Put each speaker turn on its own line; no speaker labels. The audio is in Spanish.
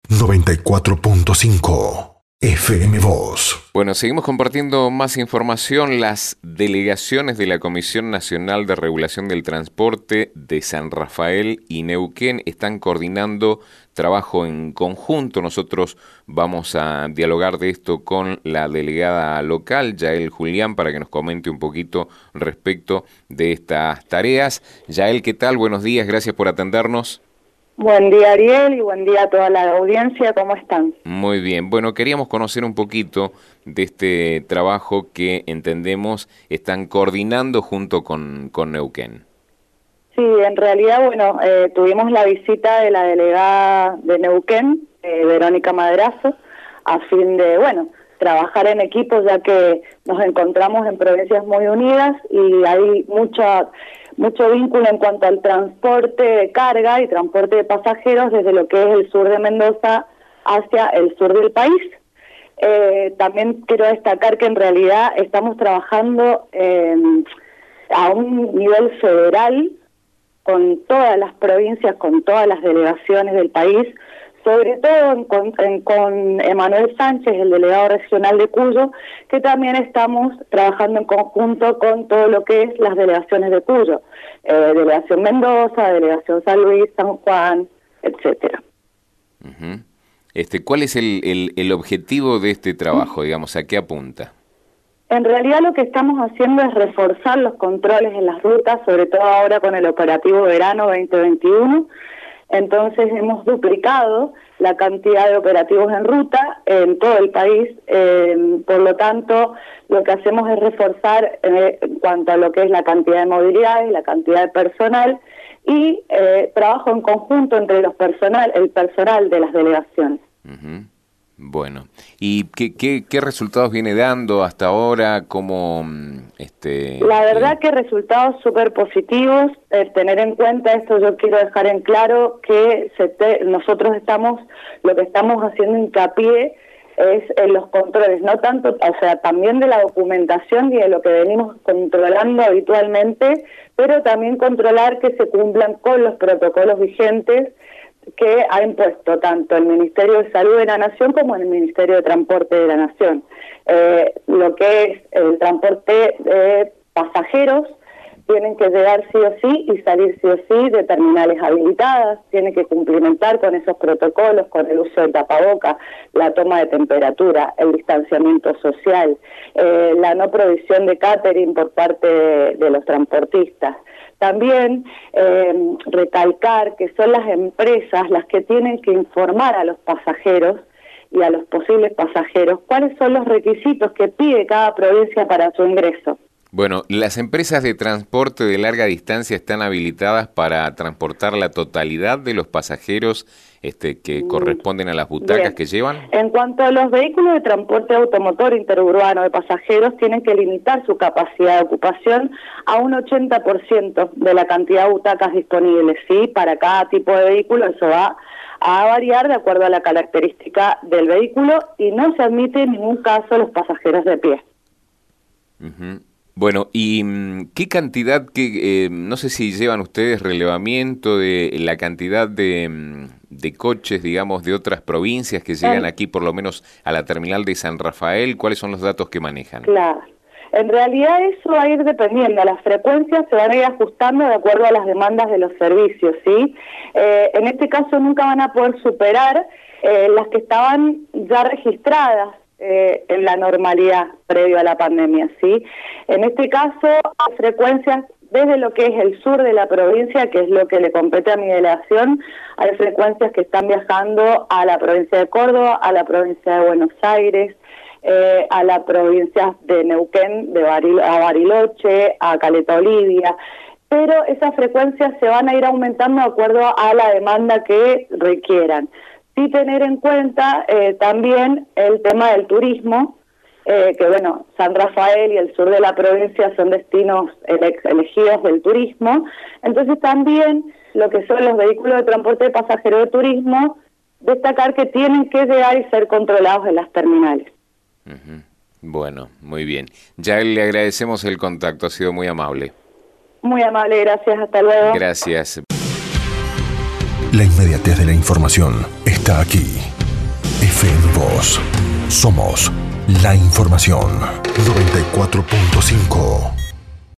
94.5 FM Voz.
Bueno, seguimos compartiendo más información. Las delegaciones de la Comisión Nacional de Regulación del Transporte de San Rafael y Neuquén están coordinando trabajo en conjunto. Nosotros vamos a dialogar de esto con la delegada local, Yael Julián, para que nos comente un poquito respecto de estas tareas. Yael, ¿qué tal? Buenos días, gracias por atendernos.
Buen día, Ariel, y buen día a toda la audiencia. ¿Cómo están?
Muy bien. Bueno, queríamos conocer un poquito de este trabajo que entendemos están coordinando junto con Neuquén.
Sí, en realidad, bueno, tuvimos la visita de la delegada de Neuquén, Verónica Madrazo, a fin de, trabajar en equipo, ya que nos encontramos en provincias muy unidas y hay mucho vínculo en cuanto al transporte de carga y transporte de pasajeros desde lo que es el sur de Mendoza hacia el sur del país. También quiero destacar que en realidad estamos trabajando a un nivel federal con todas las provincias, con todas las delegaciones del país, sobre todo con Emanuel Sánchez, el delegado regional de Cuyo, que también estamos trabajando en conjunto con todo lo que es las delegaciones de Cuyo, Delegación Mendoza, Delegación San Luis, San Juan, etcétera.
Uh-huh. ¿Cuál es el objetivo de este trabajo, digamos, a qué apunta?
En realidad lo que estamos haciendo es reforzar los controles en las rutas, sobre todo ahora con el operativo verano 2021. Entonces hemos duplicado la cantidad de operativos en ruta en todo el país, por lo tanto lo que hacemos es reforzar en cuanto a lo que es la cantidad de movilidades, la cantidad de personal y trabajo en conjunto entre el personal de las delegaciones.
Uh-huh. Bueno, ¿y qué resultados viene dando hasta ahora?
La verdad que resultados súper positivos. Tener en cuenta esto, yo quiero dejar en claro que nosotros lo que estamos haciendo hincapié es en los controles, no tanto, también de la documentación y de lo que venimos controlando habitualmente, pero también controlar que se cumplan con los protocolos vigentes que ha impuesto tanto el Ministerio de Salud de la Nación como el Ministerio de Transporte de la Nación. Lo que es el transporte de pasajeros tienen que llegar sí o sí y salir sí o sí de terminales habilitadas, tienen que cumplimentar con esos protocolos, con el uso de tapabocas, la toma de temperatura, el distanciamiento social, la no provisión de catering por parte de los transportistas. También recalcar que son las empresas las que tienen que informar a los pasajeros y a los posibles pasajeros cuáles son los requisitos que pide cada provincia para su ingreso.
Bueno, ¿las empresas de transporte de larga distancia están habilitadas para transportar la totalidad de los pasajeros que corresponden a las butacas que llevan? En
cuanto a los vehículos de transporte automotor interurbano de pasajeros, tienen que limitar su capacidad de ocupación a un 80% de la cantidad de butacas disponibles, ¿sí? Para cada tipo de vehículo eso va a variar de acuerdo a la característica del vehículo y no se admite en ningún caso los pasajeros de pie.
Uh-huh. Bueno, ¿y qué cantidad, no sé si llevan ustedes relevamiento de la cantidad de coches, digamos, de otras provincias que llegan aquí, por lo menos a la terminal de San Rafael? ¿Cuáles son los datos que manejan?
Claro, en realidad eso va a ir dependiendo, las frecuencias se van a ir ajustando de acuerdo a las demandas de los servicios, ¿sí? En este caso nunca van a poder superar las que estaban ya registradas en la normalidad previo a la pandemia, ¿sí? En este caso, hay frecuencias desde lo que es el sur de la provincia, que es lo que le compete a mi delegación, hay frecuencias que están viajando a la provincia de Córdoba, a la provincia de Buenos Aires, a la provincia de Neuquén, a Bariloche, a Caleta Olivia, pero esas frecuencias se van a ir aumentando de acuerdo a la demanda que requieran. Sí tener en cuenta también el tema del turismo, San Rafael y el sur de la provincia son destinos elegidos del turismo, entonces también lo que son los vehículos de transporte de pasajeros de turismo, destacar que tienen que llegar y ser controlados en las terminales.
Uh-huh. Bueno, muy bien. Ya le agradecemos el contacto, ha sido muy amable.
Muy amable, gracias, hasta luego.
Gracias.
La inmediatez de la información está aquí. Voz. Somos la información. 94.5.